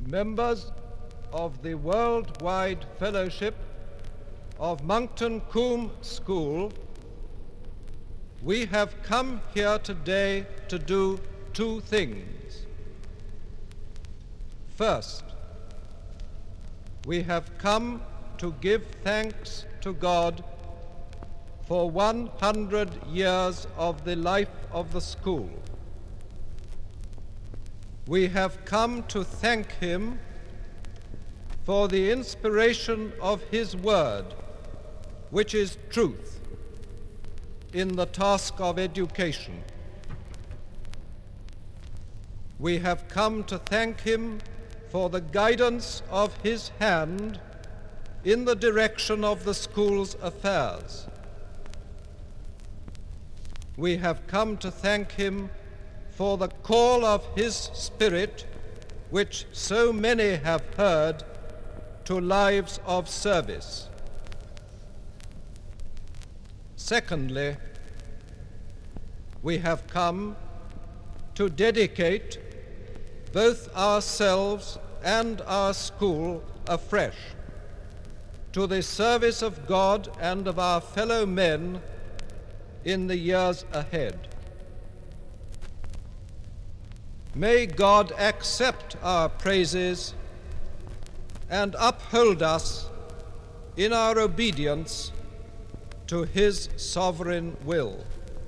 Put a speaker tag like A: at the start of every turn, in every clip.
A: members of the Worldwide Fellowship of Moncton Combe School, we have come here today to do two things. First, we have come to give thanks to God for 100 years of the life of the school. We have come to thank Him for the inspiration of His Word, which is truth, in the task of education. We have come to thank Him for the guidance of His hand in the direction of the school's affairs. We have come to thank Him for the call of His Spirit, which so many have heard, to lives of service. Secondly, we have come to dedicate both ourselves and our school afresh to the service of God and of our fellow men in the years ahead. May God accept our praises and uphold us in our obedience to His sovereign will.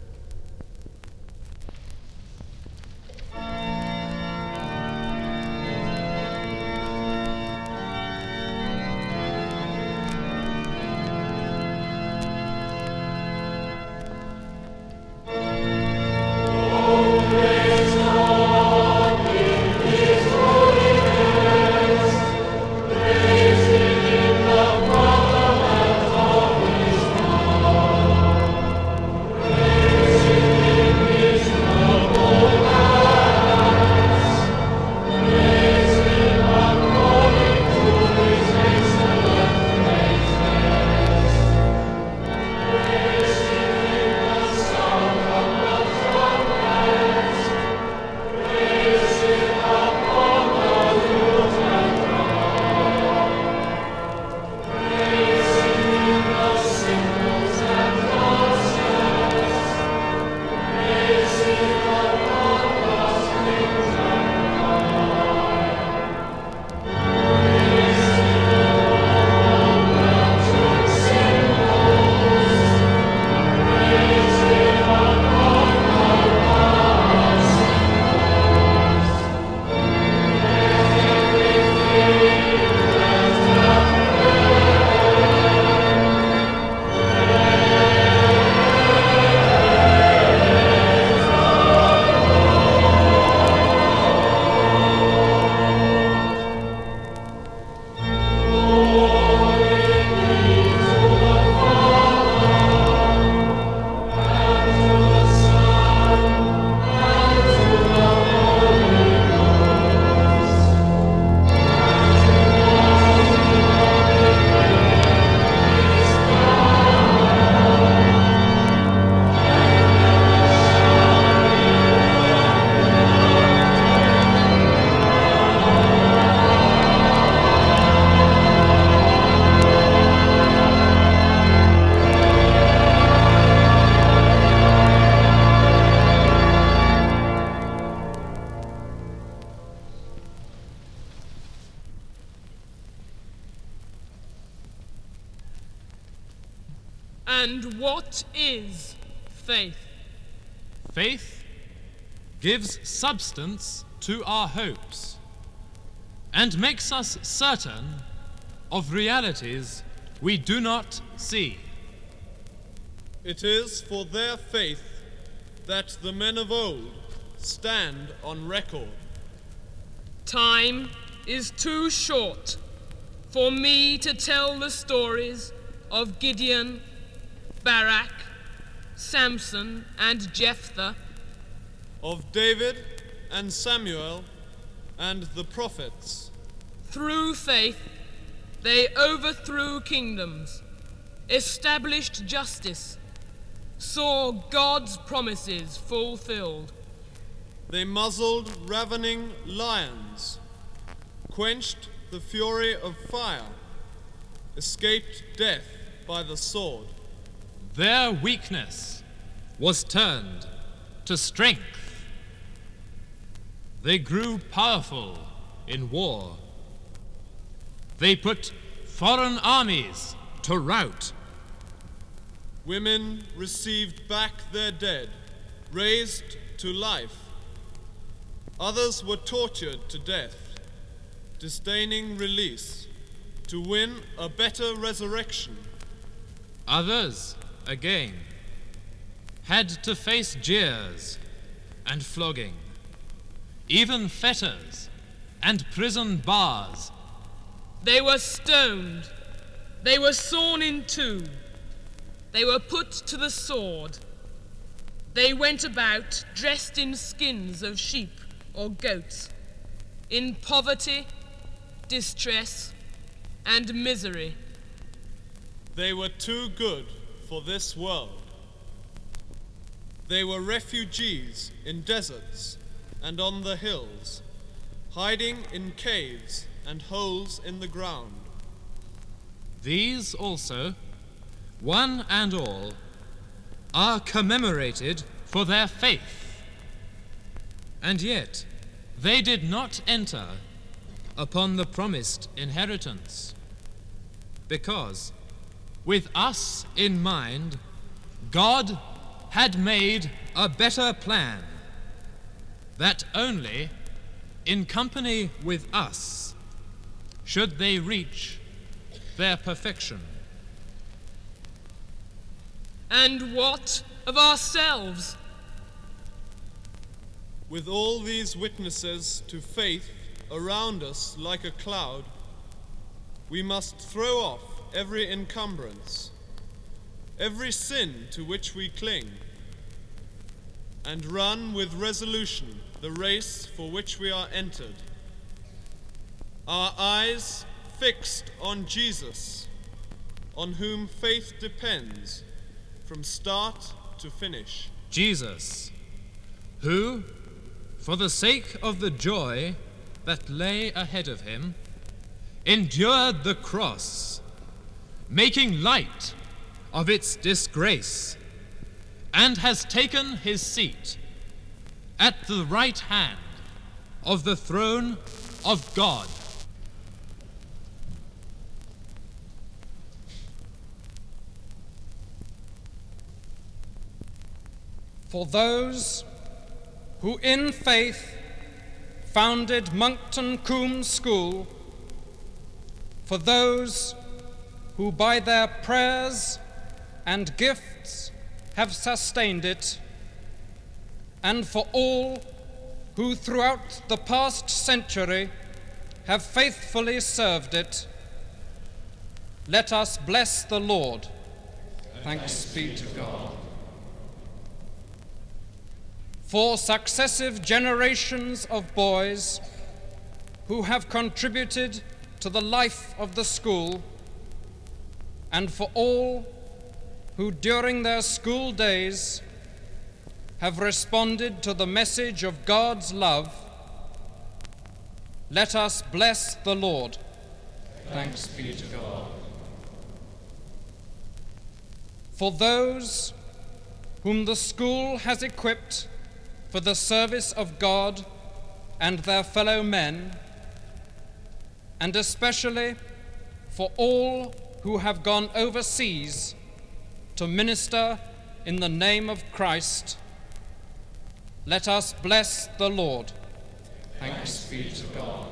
B: And what is faith?
C: Faith gives substance to our hopes and makes us certain of realities we do not see.
D: It is for their faith that the men of old stand on record.
B: Time is too short for me to tell the stories of Gideon, Barak, Samson, and Jephthah,
D: of David and Samuel and the prophets.
B: Through faith, they overthrew kingdoms, established justice, saw God's promises fulfilled.
D: They muzzled ravening lions, quenched the fury of fire, escaped death by the sword.
C: Their weakness was turned to strength. They grew powerful in war. They put foreign armies to rout.
D: Women received back their dead, raised to life. Others were tortured to death, disdaining release, to win a better resurrection.
C: Others, again, had to face jeers and flogging, even fetters and prison bars.
B: They were stoned. They were sawn in two. They were put to the sword. They went about dressed in skins of sheep or goats, in poverty, distress, and misery.
D: They were too good for this world. They were refugees in deserts and on the hills, hiding in caves and holes in the ground.
C: These also, one and all, are commemorated for their faith. And yet, they did not enter upon the promised inheritance, because, with us in mind, God had made a better plan, that only in company with us should they reach their perfection.
B: And what of ourselves?
D: With all these witnesses to faith around us like a cloud, we must throw off every encumbrance, every sin to which we cling, and run with resolution the race for which we are entered. Our eyes fixed on Jesus, on whom faith depends from start to finish.
C: Jesus, who, for the sake of the joy that lay ahead of him, endured the cross, making light of its disgrace, and has taken his seat at the right hand of the throne of God.
A: For those who in faith founded Monkton Combe School, for those who by their prayers and gifts have sustained it, and for all who throughout the past century have faithfully served it, let us bless the Lord. Thanks be to God. For successive generations of boys who have contributed to the life of the school, and for all who during their school days have responded to the message of God's love, let us bless the Lord. Thanks be to God. For those whom the school has equipped for the service of God and their fellow men, and especially for all who have gone overseas to minister in the name of Christ, let us bless the Lord. Thanks be to God.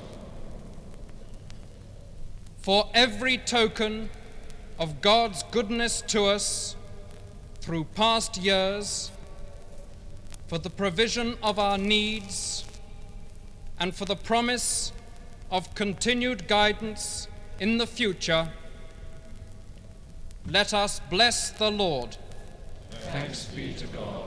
A: For every token of God's goodness to us through past years, for the provision of our needs, and for the promise of continued guidance in the future, let us bless the Lord. Thanks be to God.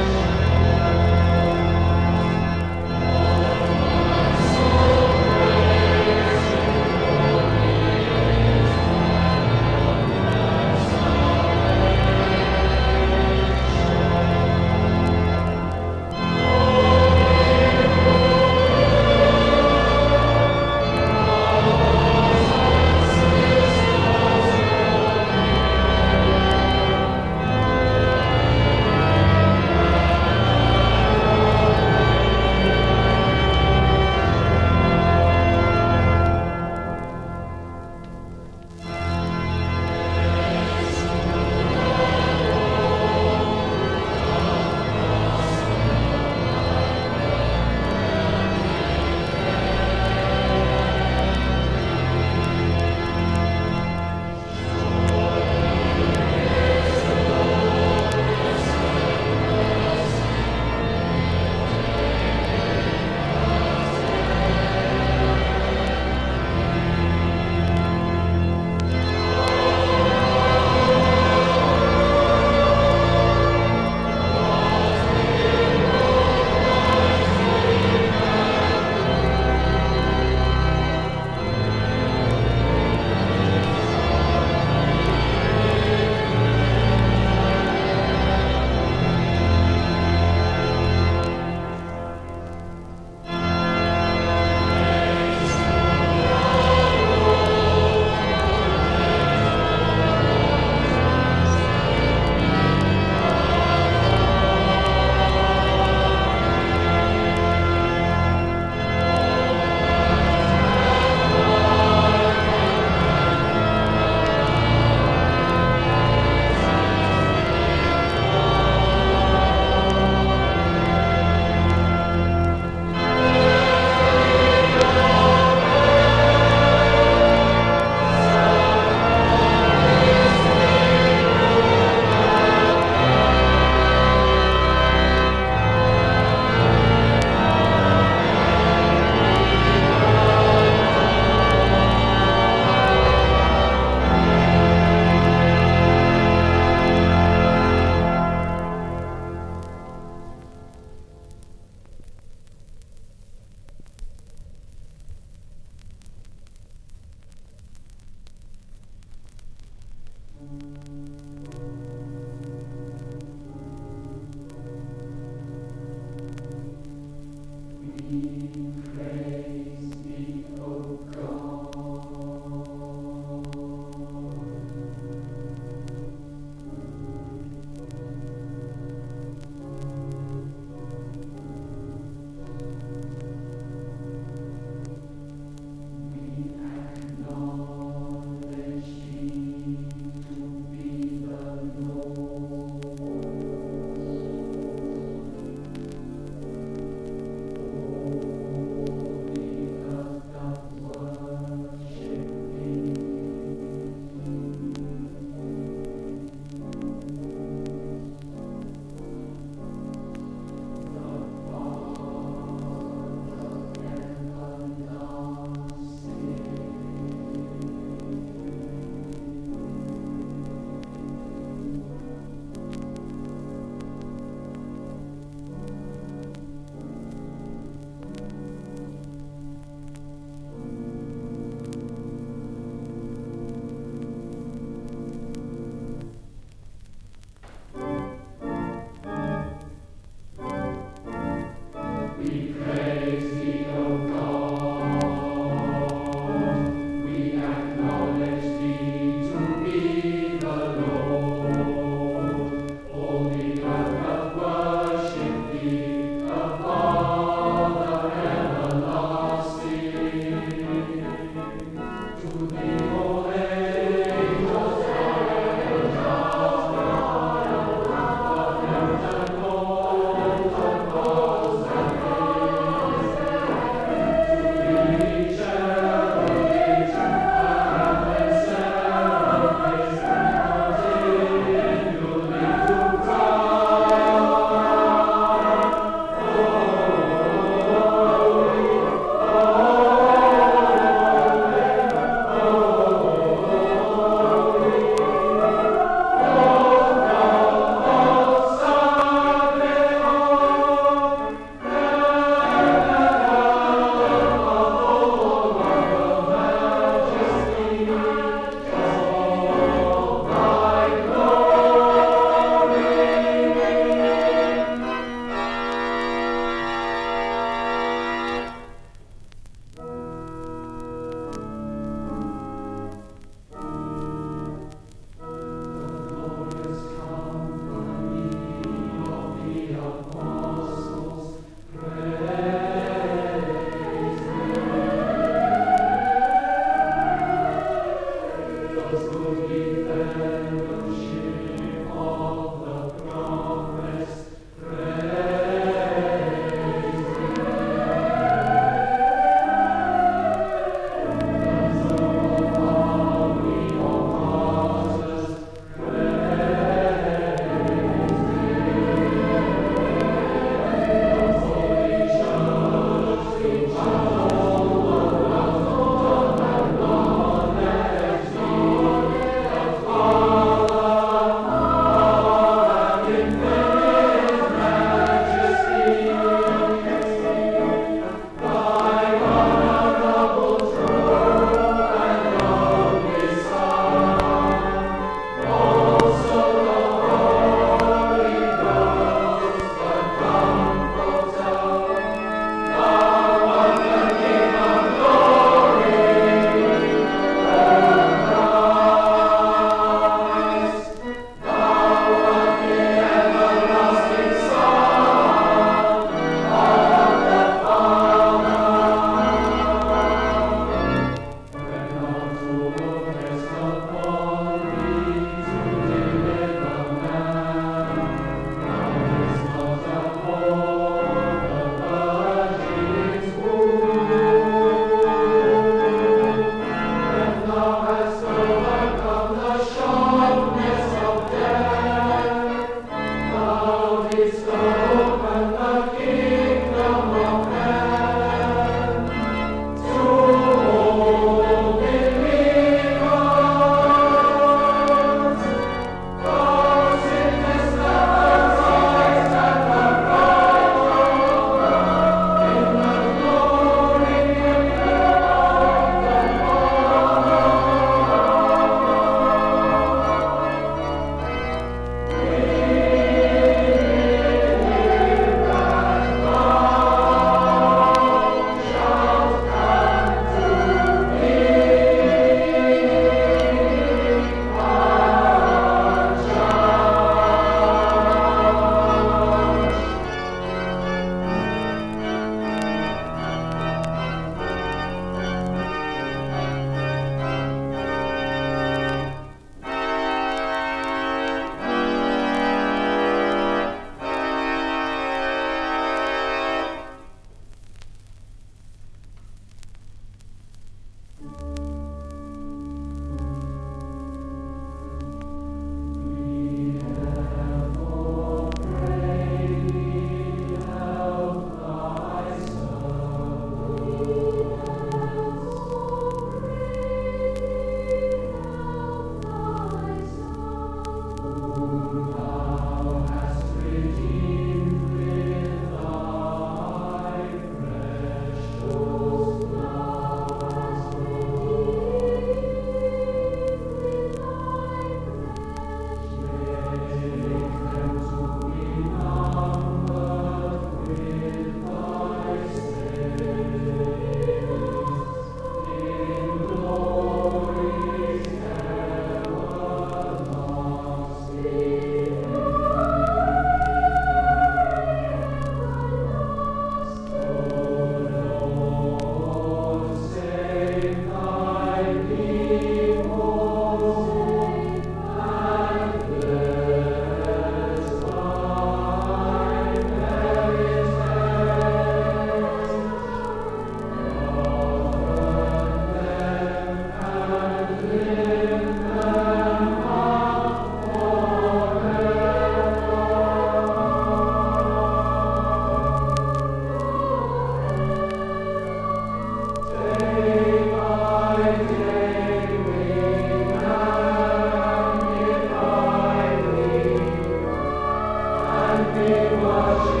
E: we worship